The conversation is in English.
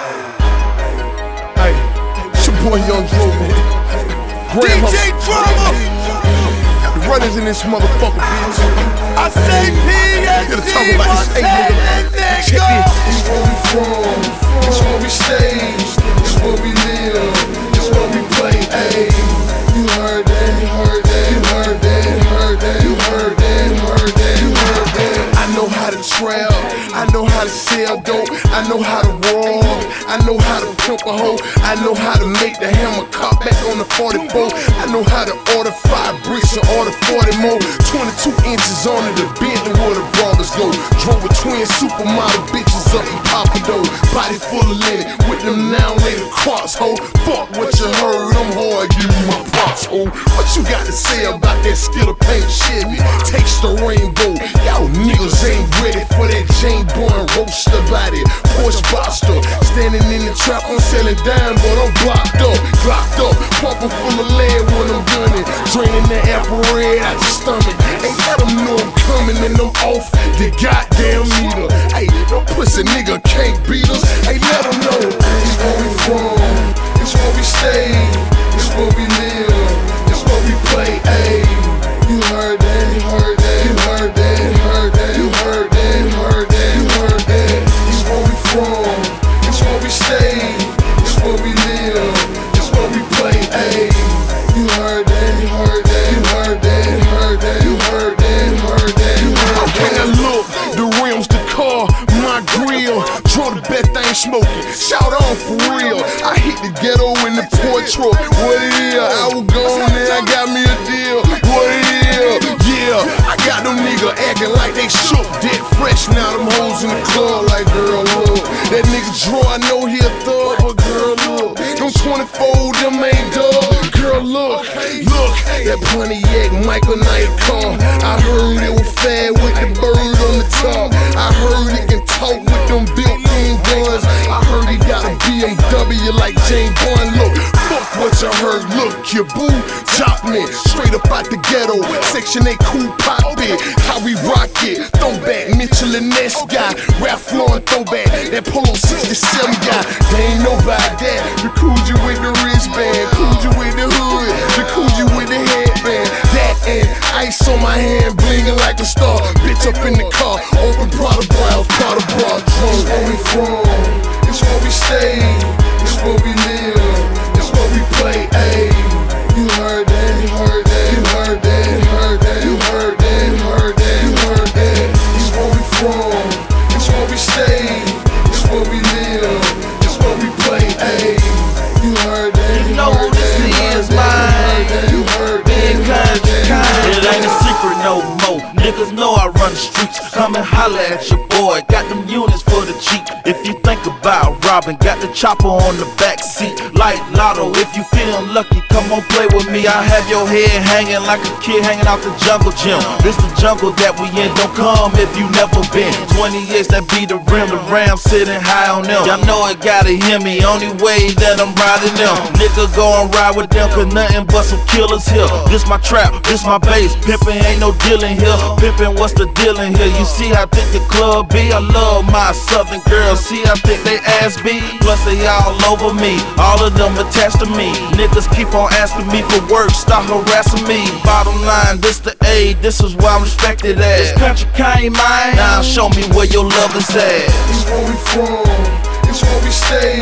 Hey, it's your boy Young Dro, man. DJ Drama. The runners in this motherfucker, bitch. I say PSG. Gotta talk about this nigga. Check this. It's where we from, it's where we stay, it's where we live, it's where we play. Ayy, you heard that, you heard that, you heard that, you heard that, you heard that, you heard that, you heard that. I know how to trap, I know how to sell dope, I know how to roll, I know how to pimp a hoe, I know how to make the hammer cop back on the 44. I know how to order 5 bricks and order 40 more. 22 inches on it, the Bentley where the brawlers go. Drove with twin supermodel bitches up in Papado. Body full of linen, with them now later cross, ho. Fuck what you heard, I'm hard, give me my props, ho. What you got to say about that Skittle paint Chevy? Takes the rainbow, y'all niggas ain't ready for that Jane Bourne roaster body. Porsche Boster, standing in the trap, I'm selling dime, but I'm blocked up, pumping full of lead when I'm gunning, draining the apple red out your stomach. Ain't let them know I'm coming and I'm off the goddamn meter. Hey, no pussy nigga can't beat us. Hey, let them know. It's where we from, it's where we stay, it's where we live, it's where we play. Ayy, you heard that, you heard that, you heard that, you heard that, you heard that, you heard that, you heard that. It's where we from, it's where we stay, it's where we live, it's where we play. Ayy, you heard that, you heard that, you heard that, you heard that, you heard that, you heard that, you heard that. Okay, now look, the rims, the car, my grill, draw the best thing smoking. Shout out for real. I hit the ghetto in the toy truck. What it is? I was gone there, I got me a deal. What it is? Yeah, I got them niggas acting like they shook, dead fresh. Now them hoes in the club like, girl, look. That nigga draw, I know he a thug, but girl, look. Them 24, them ain't dub. Girl, look, look. That Pontiac Michael Knight car. I heard it was fat with the bird on the top. I heard it can talk with them built-in guns. I heard he got a BMW like Jane Bond. Look, fuck what you heard. Look, your boo, chop me straight up out the ghetto. Section 8 cool pop it. How we rock it. Throwback, Mitchell and Ness guy. Rap floor and throwback. That Polo 67 guy. They ain't nobody that. The Coogee with the wristband. Coogee with the hood. The Coogee with the headband. That and ice on my hand, blinging like a star. Bitch up in the car, open Prada blouse, Prada bra. It's where we from, it's where we stay, it's where we live, it's where we play. Ayy, you heard that, you heard that, you heard that, you heard that, you heard that, you heard that, you heard that. It's where we from, it's where we stay, it's where we live, it's where we play. Ayy, you heard that, you heard that, you heard that, you heard that. It ain't a secret no more. Niggas know I run the streets. Come and holla at your boy. Got them units for the cheap. If you think about robbing, got the chopper on the back seat. Like Lotto, if you feelin' lucky, come on play with me. I have your head hanging like a kid hanging out the jungle gym. This the jungle that we in. Don't come if you never been. 20 years that be the rim. The Ram sitting high on them. Y'all know it gotta hear me. Only way that I'm riding them. Nigga go and ride with them, cause nothing but some killers here. This my trap, this my bass. Pimpin' ain't no deal in here. Pimpin', what's the deal in here? You see how thick the club be? I love my southern girls. See how thick they ass be? Plus they all over me. All of them attached to me. Niggas keep on asking me for work, stop harassing me. Bottom line, this the A, this is where I'm respected at. This country came mine. Now show me where your love is at. It's where we from, it's where we stay,